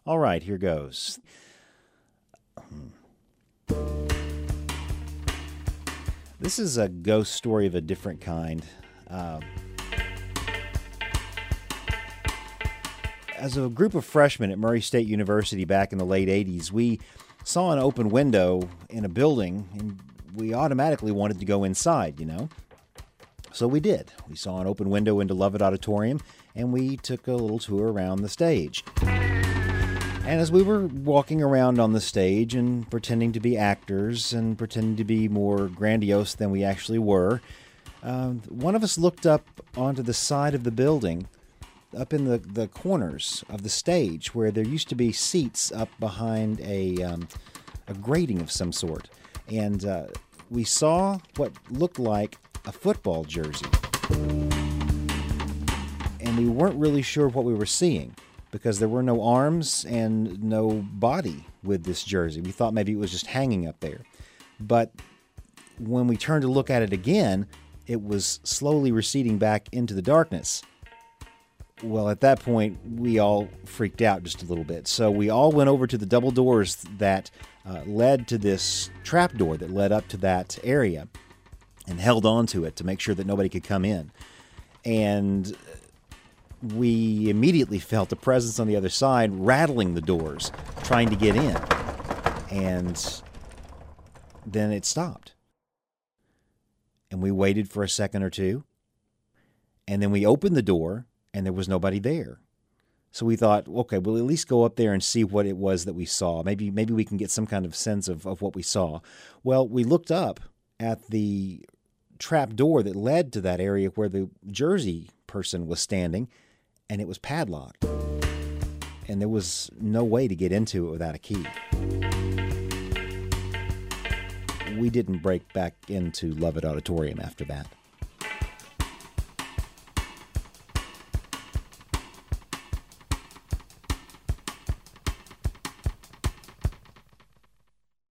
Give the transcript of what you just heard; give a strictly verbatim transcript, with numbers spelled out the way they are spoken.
All right, here goes. This is a ghost story of a different kind. Uh, as a group of freshmen at Murray State University back in the late eighties, we saw an open window in a building, and we automatically wanted to go inside, you know? So we did. We saw an open window into Lovett Auditorium, and we took a little tour around the stage. And as we were walking around on the stage and pretending to be actors and pretending to be more grandiose than we actually were, uh, one of us looked up onto the side of the building, up in the, the corners of the stage, where there used to be seats up behind a, um, a grating of some sort. And uh, we saw what looked like a football jersey. And we weren't really sure what we were seeing, because there were no arms and no body with this jersey. We thought maybe it was just hanging up there. But when we turned to look at it again, it was slowly receding back into the darkness. Well, at that point, we all freaked out just a little bit. So we all went over to the double doors that uh, led to this trap door that led up to that area and held on to it to make sure that nobody could come in. And we immediately felt a presence on the other side rattling the doors, trying to get in. And then it stopped. And we waited for a second or two. And then we opened the door, and there was nobody there. So we thought, okay, we'll at least go up there and see what it was that we saw. Maybe maybe we can get some kind of sense of, of what we saw. Well, we looked up at the trap door that led to that area where the jersey person was standing, and it was padlocked. And there was no way to get into it without a key. We didn't break back into Lovett Auditorium after that.